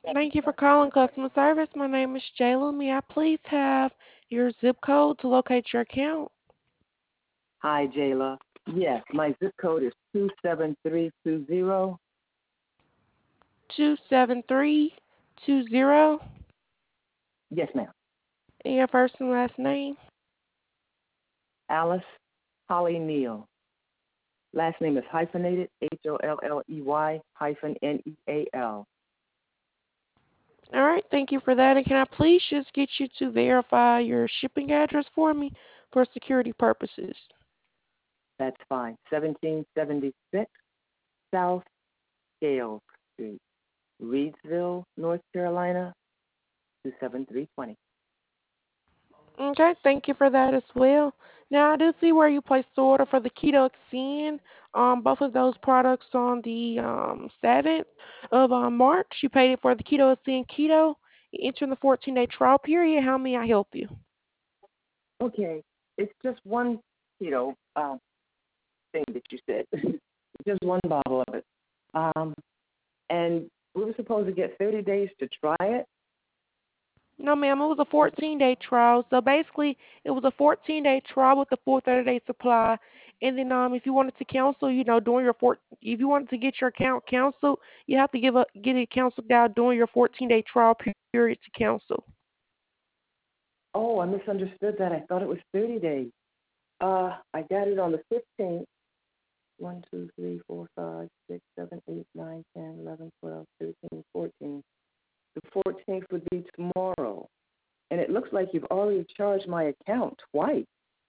Thank you for calling customer service. My name is Jayla. May I please have your zip code to locate your account? Hi, Jayla. Yes, my zip code is 27320. 27320. Yes, ma'am. And your first and last name? Alice Holly Neal. Last name is hyphenated, Holley hyphen Neal. All right, thank you for that. And can I please just get you to verify your shipping address for me for security purposes? That's fine. 1776 South Scales Street, Reedsville, North Carolina, 27320. Okay, thank you for that as well. Now, I do see where you placed the order for the Keto Extend. Both of those products on the 7th of March. You paid it for the Keto Extend Keto. You enter the 14-day trial period. How may I help you? Okay, it's just one keto thing that you said. Just one bottle of it. And we were supposed to get 30 days to try it. No, ma'am, it was a 14-day trial. So basically, it was a 14-day trial with the full 30-day supply. And then, if you wanted to cancel, during your if you wanted to get your account canceled, you have to get it canceled out during your 14-day trial period to cancel. Oh, I misunderstood that. I thought it was 30 days. I got it on the 15th. 1, 2, 3, 4, 5, 6, 7, 8, 9, 10, 11, 12, 13, 14. The 14th would be tomorrow. And it looks like you've already charged my account twice.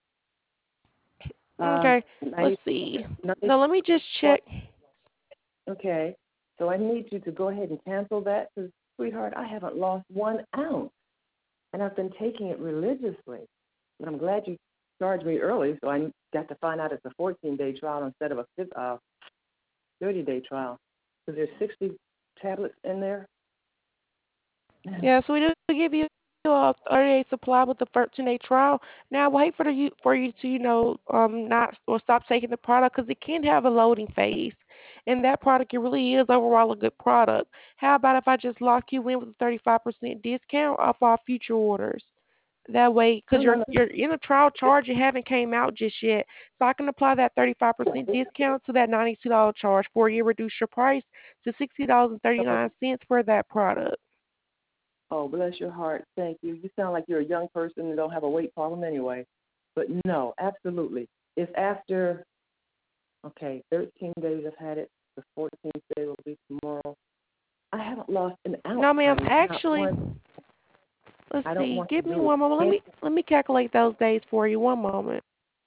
Okay, let's 90, see. 90, So let me just check. okay. So I need you to go ahead and cancel that because, sweetheart, I haven't lost 1 ounce. And I've been taking it religiously. And I'm glad you charged me early, so I got to find out it's a 14-day trial instead of a 30-day trial. Because there's 60 tablets in there. Yeah, so we do give you a 30-day supply with the 13-day trial. Now wait for you to not or stop taking the product because it can have a loading phase, and that product it really is overall a good product. How about if I just lock you in with a 35% discount off our future orders? That way, No, because no, you're in a trial charge, it haven't came out just yet, so I can apply that 35% no. discount to that $92 charge for you, reduce your price to $60.39 for that product. Oh, bless your heart. Thank you. You sound like you're a young person and don't have a weight problem anyway. But no, absolutely. If after, 13 days I've had it, the 14th day will be tomorrow. I haven't lost an ounce, No, ma'am. honey. Not Actually, one. let's I don't see. want to Give me do one moment. it. Let me calculate those days for you. One moment.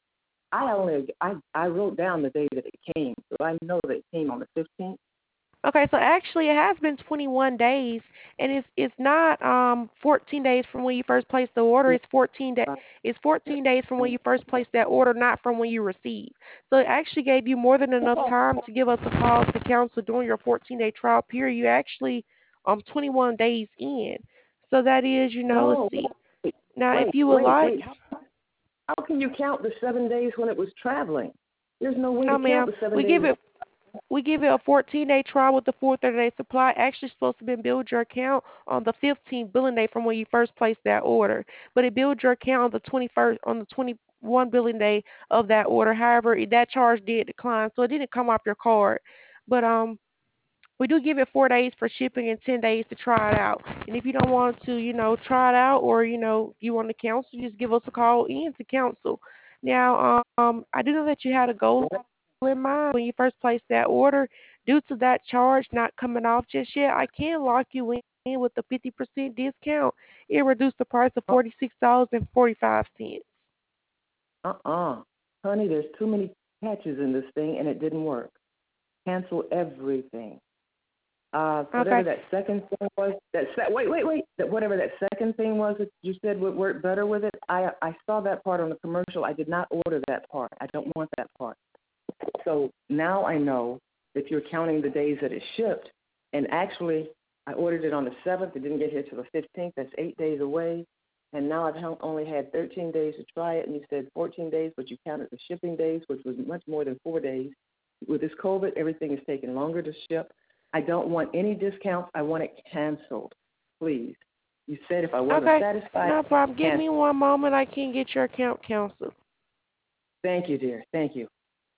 I wrote down the day that it came, so I know that it came on the 15th. Okay, so actually, it has been 21 days, and it's not 14 days from when you first placed the order. It's 14 days from when you first placed that order, not from when you received. So it actually gave you more than enough time to give us a call to cancel during your 14-day trial period. You actually 21 days in. So that is, let's No, see. Now, if wait, you would wait, like. wait. How can you count the 7 days when it was traveling? There's no way No, to count ma'am. the seven We days. give it we give you a 14-day trial with the full 30-day supply. Actually, supposed to be billed your account on the 15th billing day from when you first placed that order, but it billed your account on the 21st on the 21 billing day of that order. However, that charge did decline, so it didn't come off your card. But we do give it 4 days for shipping and 10 days to try it out. And if you don't want to, try it out or you want to cancel, just give us a call in to cancel. Now, I do know that you had a goal in mind when you first placed that order. Due to that charge not coming off just yet, I can lock you in with a 50% discount. It reduced the price to $46.45. Honey, there's too many catches in this thing, and it didn't work. Cancel everything. Whatever Okay. that second thing was, wait. Whatever that second thing was that you said would work better with it, I saw that part on the commercial. I did not order that part. I don't want that part. So now I know that you're counting the days that it shipped, and actually I ordered it on the 7th. It didn't get here till the 15th. That's 8 days away. And now I've only had 13 days to try it, and you said 14 days, but you counted the shipping days, which was much more than 4 days. With this COVID, everything is taking longer to ship. I don't want any discounts. I want it canceled, please. You said if I wasn't Okay, satisfied, no problem. Give cancel. me one moment. I can get your account canceled. Thank you, dear. Thank you.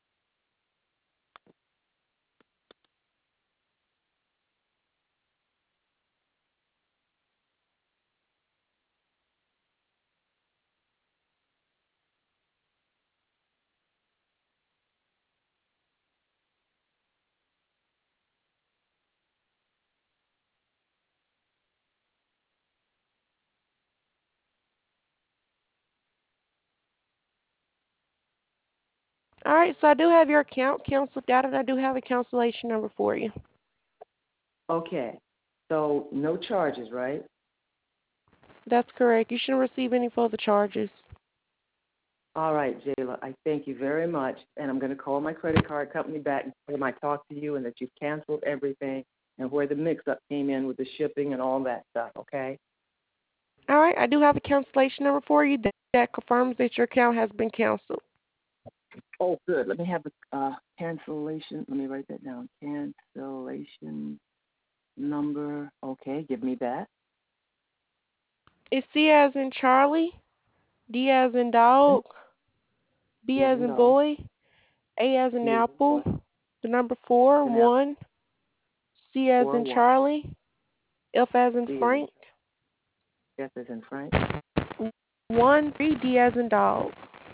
All right, so I do have your account canceled out, and I do have a cancellation number for you. Okay. So no charges, right? That's correct. You shouldn't receive any further charges. All right, Jayla, I thank you very much, and I'm going to call my credit card company back and tell them I talked to you and that you've canceled everything and where the mix-up came in with the shipping and all that stuff, okay? All right, I do have a cancellation number for you that confirms that your account has been canceled. Oh, good. Let me have the cancellation. Let me write that down. Cancellation number. Okay, give me that. It's C as in Charlie, D as in dog, B as in Dog. boy, A as in B apple, the number 4, and F 1, C as in 41. Charlie, F as in C is Frank, F as in Frank. 1, 3, D as in dog.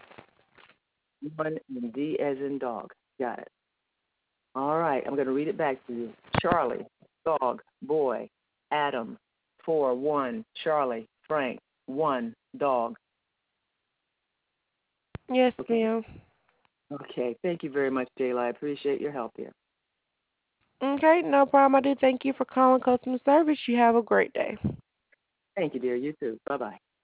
1 and D as in dog. Got it. All right, I'm going to read it back to you. Charlie, dog, boy, Adam, 4, 1, Charlie, Frank, 1, dog. Yes, Okay. ma'am. Okay, thank you very much, Jayla. I appreciate your help here. Okay, no problem. I do thank you for calling customer service. You have a great day. Thank you, dear. You too. Bye-bye.